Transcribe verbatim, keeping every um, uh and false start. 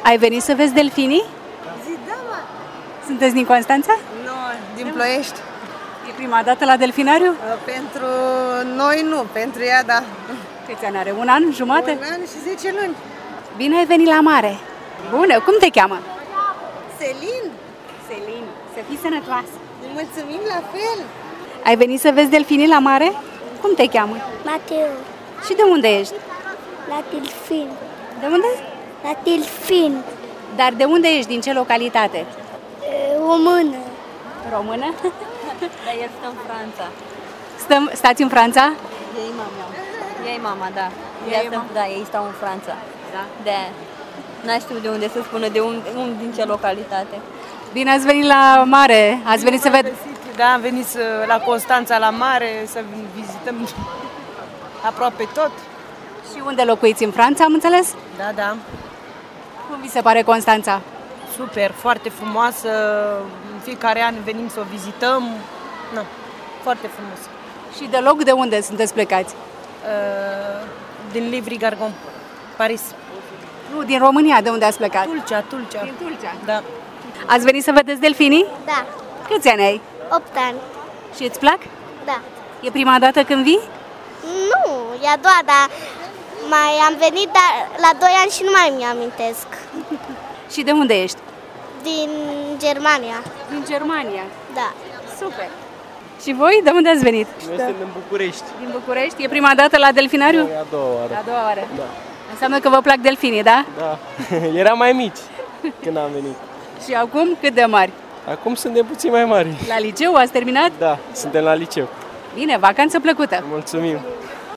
Ai venit să vezi delfinii? Zi, da, mă. Sunteți din Constanța? Nu, din Ploiești. E prima dată la delfinariu? Pentru noi nu, pentru ea da. Câți ani are? Un an? Jumate? Un an și zece luni. Bine ai venit la mare! Bună! Cum te cheamă? Selin, Selin. Să fii sănătoasă! mulțumim la fel. Ai venit să vezi delfinii la mare? Cum te cheamă? Mateo, Și de unde ești? la Tilfin, De unde? la Tilfin, Dar de unde ești? Din ce localitate? e, o mână. Română? Dar el stă în Franța. Stăm, stați în Franța? Ei mama. Ei mama, da. Ei Ea e stă, mama. da, ei stau în Franța. Da. De n-a știut de unde să spună, de un, un din ce localitate. Bine ați venit la mare! Ați venit să vedeți... Da, am venit să, la Constanța, la mare, să vizităm aproape tot. Și unde locuiți? În Franța, am înțeles? Da, da. Cum vi se pare Constanța? Super, foarte frumoasă. În fiecare an venim să o vizităm. Nu, foarte frumos. Și deloc de unde sunteți plecați? Uh, din Livry-Gargan, Paris. Nu, din România, de unde ați plecat? Tulcea, Tulcea. Din Tulcea. Da. Ați venit să vedeți delfinii? Da, Câți ani ai? opt ani. Și îți plac? Da. E prima dată când vii? Nu, e a doua, dar mai am venit dar la doi ani și nu mai mi-amintesc. Și de unde ești? Din Germania, Din Germania. da. Super. Și voi, de unde ați venit? Noi suntem din București. Din București? E prima dată la delfinariu? E a doua oară. A doua oară. Da. Înseamnă că vă plac delfinii, da? Da. Eram mai mici când am venit. Și acum cât de mari? Acum suntem puțin mai mari. La liceu ați terminat? Da, suntem la liceu. Bine, vacanță plăcută! Mulțumim.